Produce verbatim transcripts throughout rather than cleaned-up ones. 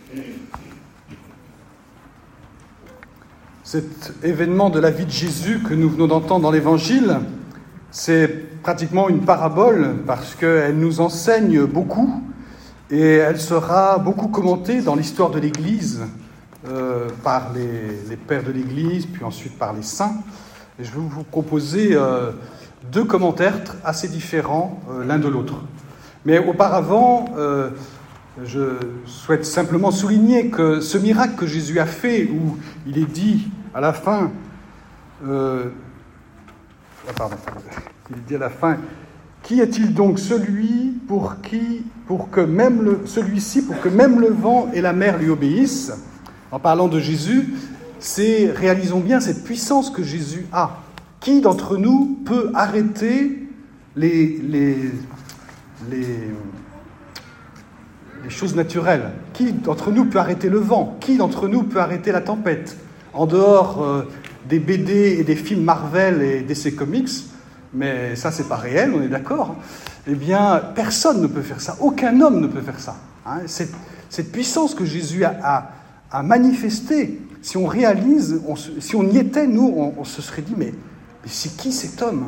Cet événement de la vie de Jésus que nous venons d'entendre dans l'Évangile, c'est pratiquement une parabole parce qu'elle nous enseigne beaucoup et elle sera beaucoup commentée dans l'histoire de l'Église euh, par les, les pères de l'Église, puis ensuite par les saints. Et je vais vous proposer euh, deux commentaires assez différents euh, l'un de l'autre. Mais auparavant, euh, je souhaite simplement souligner que ce miracle que Jésus a fait, où il est dit à la fin, euh, ah pardon, il dit à la fin, qui est-il donc celui pour qui, pour que même le, celui-ci, pour que même le vent et la mer lui obéissent? En parlant de Jésus, c'est, réalisons bien cette puissance que Jésus a. Qui d'entre nous peut arrêter les, les, les, les choses naturelles? Qui d'entre nous peut arrêter le vent? Qui d'entre nous peut arrêter la tempête? En dehors euh, des B D et des films Marvel et D C Comics, mais ça c'est pas réel, on est d'accord, eh bien personne ne peut faire ça, aucun homme ne peut faire ça. Hein. Cette, cette puissance que Jésus a, a, a manifestée, si on réalise, on, si on y était, nous, on, on se serait dit, mais, mais c'est qui cet homme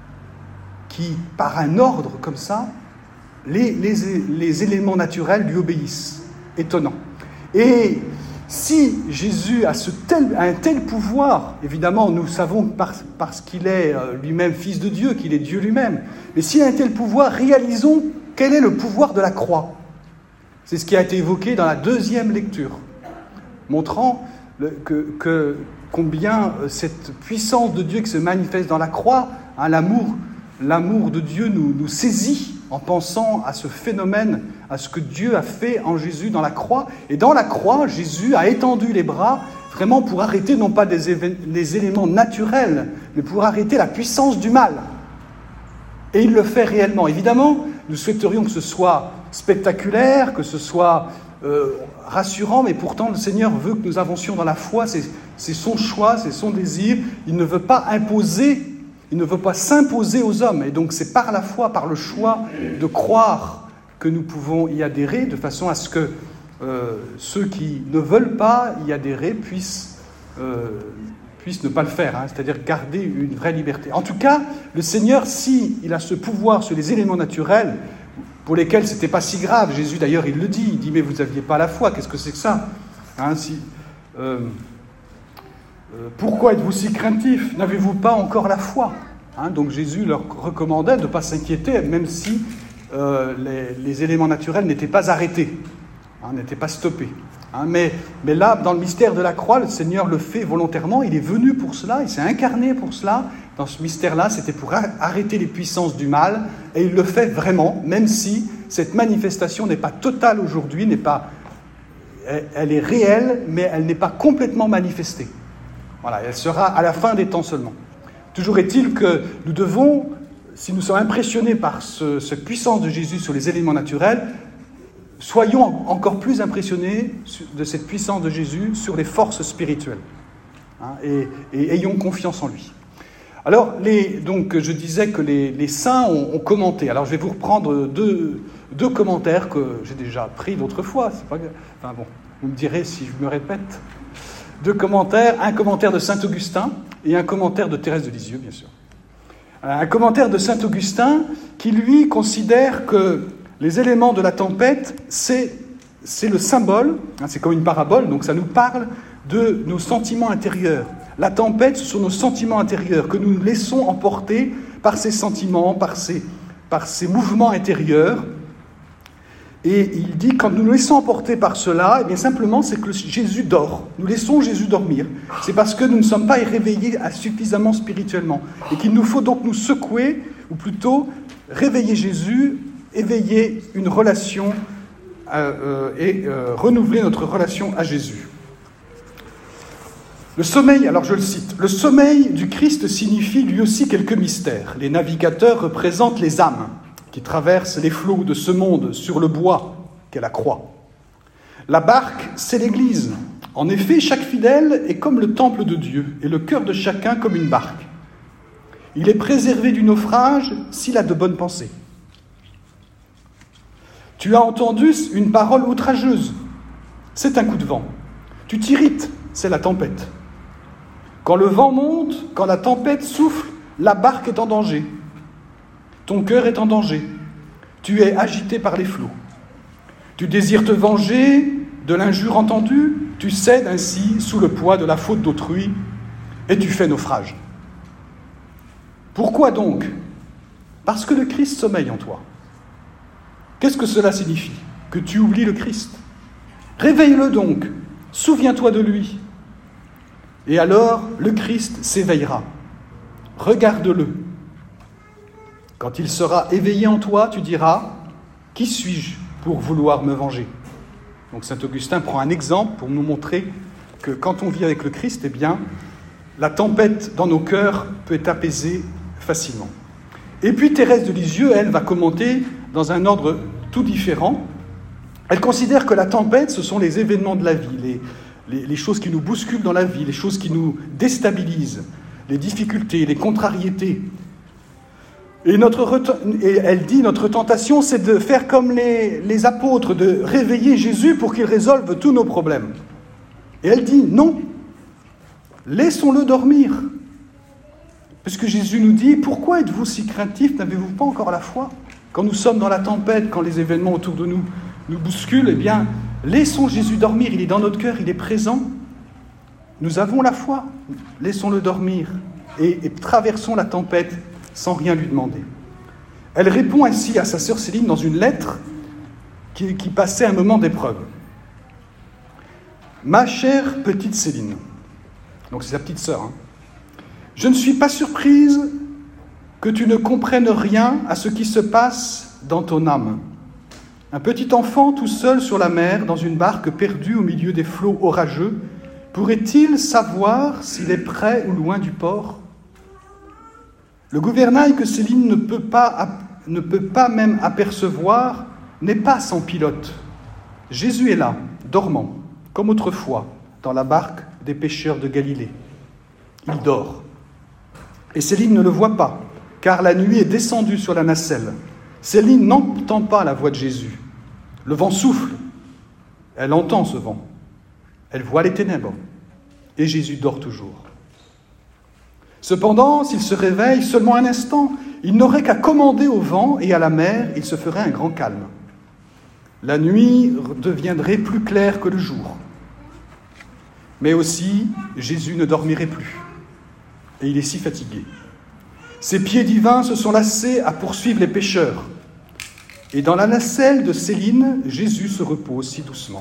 qui, par un ordre comme ça, les, les, les éléments naturels lui obéissent? Étonnant. Et si Jésus a, ce tel, a un tel pouvoir, évidemment, nous savons par, parce qu'il est lui-même fils de Dieu, qu'il est Dieu lui-même, mais s'il a un tel pouvoir, réalisons quel est le pouvoir de la croix. C'est ce qui a été évoqué dans la deuxième lecture, montrant le, que, que combien cette puissance de Dieu qui se manifeste dans la croix, hein, l'amour, l'amour de Dieu nous, nous saisit en pensant à ce phénomène, à ce que Dieu a fait en Jésus dans la croix. Et dans la croix, Jésus a étendu les bras vraiment pour arrêter non pas des éve- les éléments naturels, mais pour arrêter la puissance du mal. Et il le fait réellement. Évidemment, nous souhaiterions que ce soit spectaculaire, que ce soit euh, rassurant, mais pourtant le Seigneur veut que nous avancions dans la foi. C'est, c'est son choix, c'est son désir. Il ne veut pas imposer. Il ne veut pas s'imposer aux hommes. Et donc c'est par la foi, par le choix de croire que nous pouvons y adhérer, de façon à ce que euh, ceux qui ne veulent pas y adhérer puissent, euh, puissent ne pas le faire, hein, c'est-à-dire garder une vraie liberté. En tout cas, le Seigneur, s'il a ce pouvoir sur les éléments naturels, pour lesquels ce n'était pas si grave, Jésus d'ailleurs il le dit, il dit « mais vous n'aviez pas la foi, qu'est-ce que c'est que ça hein, si, euh, Euh, pourquoi êtes-vous si craintifs? N'avez-vous pas encore la foi? Hein, donc Jésus leur recommandait de ne pas s'inquiéter, même si euh, les, les éléments naturels n'étaient pas arrêtés, hein, n'étaient pas stoppés. Hein, mais, mais là, dans le mystère de la croix, le Seigneur le fait volontairement, il est venu pour cela, il s'est incarné pour cela. Dans ce mystère-là, c'était pour arrêter les puissances du mal, et il le fait vraiment, même si cette manifestation n'est pas totale aujourd'hui, n'est pas, elle, elle est réelle, mais elle n'est pas complètement manifestée. Voilà, elle sera à la fin des temps seulement. Toujours est-il que nous devons, si nous sommes impressionnés par ce, cette puissance de Jésus sur les éléments naturels, soyons encore plus impressionnés de cette puissance de Jésus sur les forces spirituelles. Hein, et, et ayons confiance en lui. Alors, les, donc, je disais que les, les saints ont, ont commenté. Alors, je vais vous reprendre deux, deux commentaires que j'ai déjà pris l'autre fois. C'est pas, enfin bon, vous me direz si je me répète. Deux commentaires, un commentaire de saint Augustin et un commentaire de Thérèse de Lisieux, bien sûr. Un commentaire de saint Augustin qui, lui, considère que les éléments de la tempête, c'est, c'est le symbole, hein, c'est comme une parabole, donc ça nous parle de nos sentiments intérieurs. La tempête, ce sont nos sentiments intérieurs, que nous nous laissons emporter par ces sentiments, par ces, par ces mouvements intérieurs. Et il dit, quand nous nous laissons emporter par cela, eh bien simplement, c'est que Jésus dort. Nous laissons Jésus dormir. C'est parce que nous ne sommes pas réveillés suffisamment spirituellement. Et qu'il nous faut donc nous secouer, ou plutôt réveiller Jésus, éveiller une relation euh, euh, et euh, renouveler notre relation à Jésus. Le sommeil, alors je le cite, le sommeil du Christ signifie lui aussi quelques mystères. Les navigateurs représentent les âmes qui traversent les flots de ce monde sur le bois qu'est la croix. La barque, c'est l'Église. En effet, chaque fidèle est comme le temple de Dieu et le cœur de chacun comme une barque. Il est préservé du naufrage s'il a de bonnes pensées. Tu as entendu une parole outrageuse. c'est un coup de vent. Tu t'irrites, c'est la tempête. Quand le vent monte, quand la tempête souffle, la barque est en danger. Ton cœur est en danger. Tu es agité par les flots. Tu désires te venger de l'injure entendue, tu cèdes ainsi sous le poids de la faute d'autrui et tu fais naufrage. Pourquoi donc ? Parce que le Christ sommeille en toi. Qu'est-ce que cela signifie ? Que tu oublies le Christ. Réveille-le donc, souviens-toi de lui. Et alors, le Christ s'éveillera. Regarde-le. Quand il sera éveillé en toi, tu diras « Qui suis-je pour vouloir me venger ?» Donc saint Augustin prend un exemple pour nous montrer que quand on vit avec le Christ, eh bien, la tempête dans nos cœurs peut être apaisée facilement. Et puis Thérèse de Lisieux, elle, va commenter dans un ordre tout différent. Elle considère que la tempête, ce sont les événements de la vie, les, les, les choses qui nous bousculent dans la vie, les choses qui nous déstabilisent, les difficultés, les contrariétés. Et, notre, et elle dit, notre tentation, c'est de faire comme les, les apôtres, de réveiller Jésus pour qu'il résolve tous nos problèmes. Et elle dit, non, laissons-le dormir. Parce que Jésus nous dit, pourquoi êtes-vous si craintifs, n'avez-vous pas encore la foi ? Quand nous sommes dans la tempête, quand les événements autour de nous nous bousculent, eh bien, laissons Jésus dormir, il est dans notre cœur, il est présent. Nous avons la foi, laissons-le dormir et, et traversons la tempête sans rien lui demander. Elle répond ainsi à sa sœur Céline dans une lettre qui, qui passait un moment d'épreuve. « Ma chère petite Céline, donc c'est sa petite sœur, hein, je ne suis pas surprise que tu ne comprennes rien à ce qui se passe dans ton âme. Un petit enfant tout seul sur la mer, dans une barque perdue au milieu des flots orageux, pourrait-il savoir s'il est près ou loin du port ? Le gouvernail que Céline ne peut pas, ne peut pas même apercevoir n'est pas sans pilote. Jésus est là, dormant, comme autrefois, dans la barque des pêcheurs de Galilée. Il dort. Et Céline ne le voit pas, car la nuit est descendue sur la nacelle. Céline n'entend pas la voix de Jésus. Le vent souffle. Elle entend ce vent. Elle voit les ténèbres. Et Jésus dort toujours. Cependant, s'il se réveille seulement un instant, il n'aurait qu'à commander au vent et à la mer, il se ferait un grand calme. La nuit deviendrait plus claire que le jour. Mais aussi, Jésus ne dormirait plus. Et il est si fatigué. Ses pieds divins se sont lassés à poursuivre les pécheurs. Et dans la nacelle de Céline, Jésus se repose si doucement.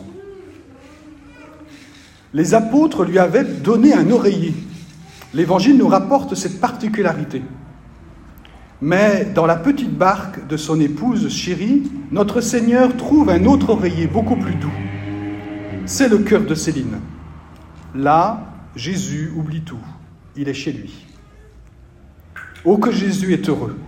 Les apôtres lui avaient donné un oreiller. L'Évangile nous rapporte cette particularité. Mais dans la petite barque de son épouse chérie, notre Seigneur trouve un autre oreiller beaucoup plus doux. C'est le cœur de Céline. Là, Jésus oublie tout. Il est chez lui. Oh, que Jésus est heureux.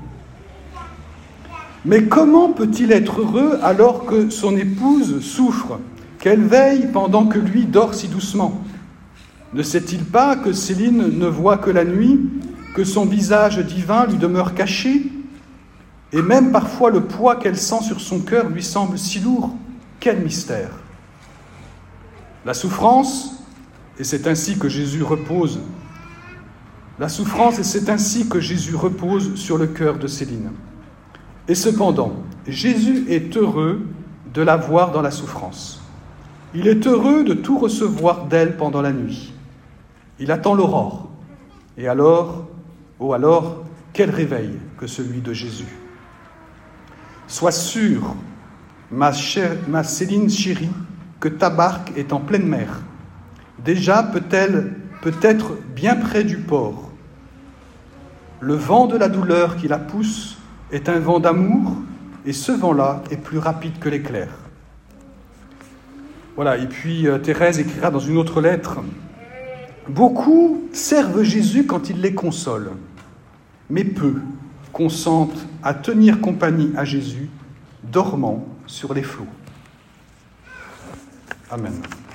Mais comment peut-il être heureux alors que son épouse souffre, qu'elle veille pendant que lui dort si doucement ? Ne sait-il pas que Céline ne voit que la nuit, que son visage divin lui demeure caché, et même parfois le poids qu'elle sent sur son cœur lui semble si lourd ? Quel mystère ! La souffrance, et c'est ainsi que Jésus repose, la souffrance, et c'est ainsi que Jésus repose sur le cœur de Céline. Et cependant, Jésus est heureux de la voir dans la souffrance. Il est heureux de tout recevoir d'elle pendant la nuit. Il attend l'aurore. Et alors, oh alors, quel réveil que celui de Jésus. Sois sûre, ma, chère, ma Céline chérie, que ta barque est en pleine mer. Déjà peut-elle peut-être bien près du port. Le vent de la douleur qui la pousse est un vent d'amour, et ce vent-là est plus rapide que l'éclair. Voilà, et puis euh, Thérèse écrira dans une autre lettre, « Beaucoup servent Jésus quand il les console, mais peu consentent à tenir compagnie à Jésus, dormant sur les flots. » Amen.